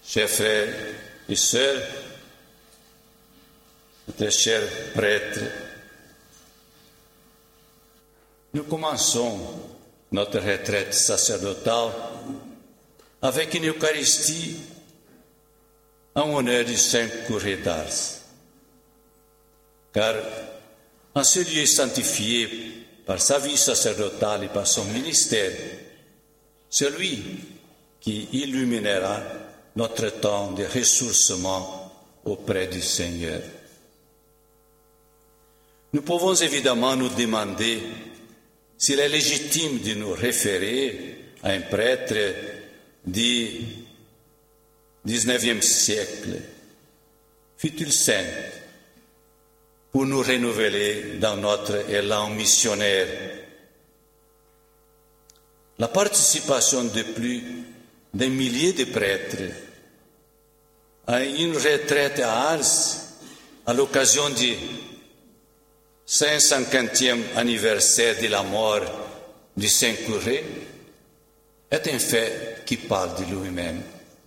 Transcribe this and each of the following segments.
chers frères et sœurs, très chers prêtres, nous commençons notre retraite sacerdotale avec une Eucharistie en honneur du Saint Curé d'Ars. Car en ce lieu sanctifié par sa vie sacerdotale et par son ministère, c'est lui qui illuminera notre temps de ressourcement auprès du Seigneur. Nous pouvons évidemment nous demander s'il est légitime de nous référer à un prêtre du XIXe siècle, fut-il saint, pour nous renouveler dans notre élan missionnaire. La participation de plus d'un millier de prêtres à une retraite à Ars à l'occasion du 550e anniversaire de la mort du Saint Curé est un fait qui parle de lui-même.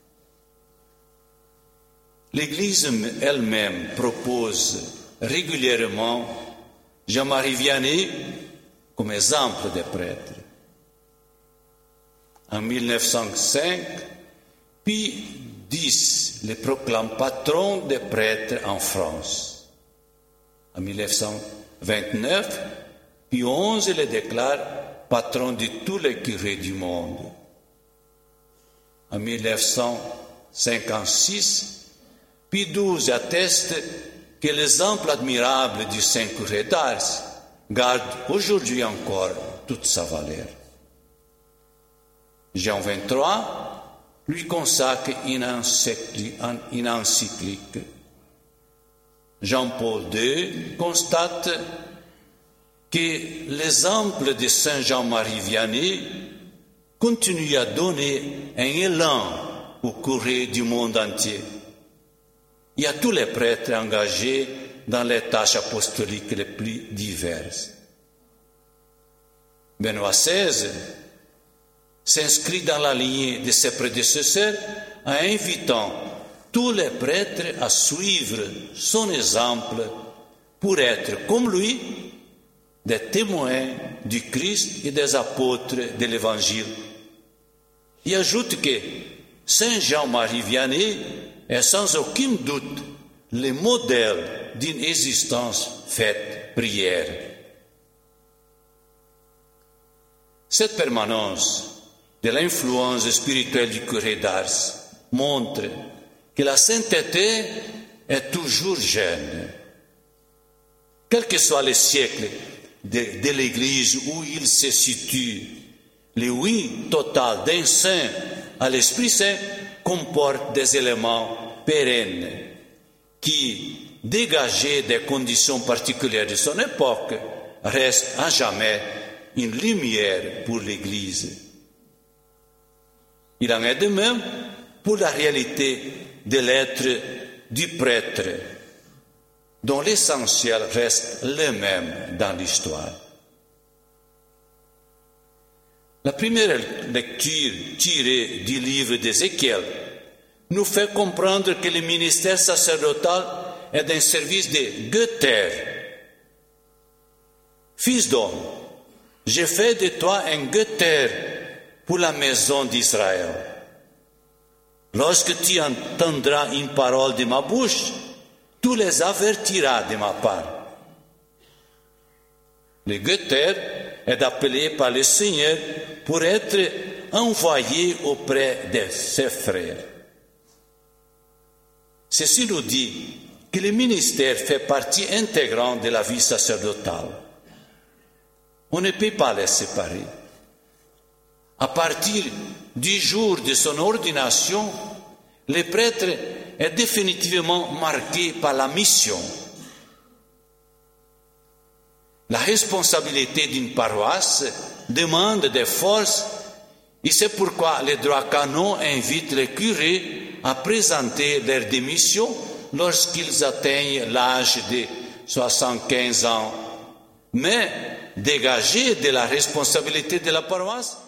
L'Église elle-même propose régulièrement Jean-Marie Vianney comme exemple de prêtre. En 1905, Pie X le proclame patron des prêtres en France. En 1929, Pie XI le déclare patron de tous les curés du monde. En 1956, Pie XII atteste que l'exemple admirable du Saint Curé d'Ars garde aujourd'hui encore toute sa valeur. Jean XXIII lui consacre une encyclique. Jean-Paul II constate que l'exemple de Saint Jean-Marie Vianney continue à donner un élan aux curés du monde entier et à tous les prêtres engagés dans les tâches apostoliques les plus diverses. Benoît XVI s'inscrit dans la lignée de ses prédécesseurs en invitant tous les prêtres à suivre son exemple pour être, comme lui, des témoins du Christ et des apôtres de l'Évangile. Il ajoute que Saint Jean-Marie Vianney est sans aucun doute le modèle d'une existence faite prière. Cette permanence de l'influence spirituelle du curé d'Ars montre que la sainteté est toujours jeune. Quel que soit le siècle de l'Église où il se situe, le oui total d'un saint à l'Esprit Saint comporte des éléments pérennes qui, dégagés des conditions particulières de son époque, restent à jamais une lumière pour l'Église. Il en est de même pour la réalité de l'être du prêtre, dont l'essentiel reste le même dans l'histoire. La première lecture tirée du livre d'Ézéchiel nous fait comprendre que le ministère sacerdotal est un service de Götter. Fils d'homme, j'ai fait de toi un Götter pour la maison d'Israël. Lorsque tu entendras une parole de ma bouche, tu les avertiras de ma part. Le Götter est appelé par le Seigneur pour être envoyé auprès de ses frères. Ceci nous dit que le ministère fait partie intégrante de la vie sacerdotale. On ne peut pas les séparer. À partir du jour de son ordination, le prêtre est définitivement marqué par la mission. La responsabilité d'une paroisse demande des forces et c'est pourquoi le droit canon invite les curés à présenter leur démission lorsqu'ils atteignent l'âge de 75 ans. Mais dégagés de la responsabilité de la paroisse,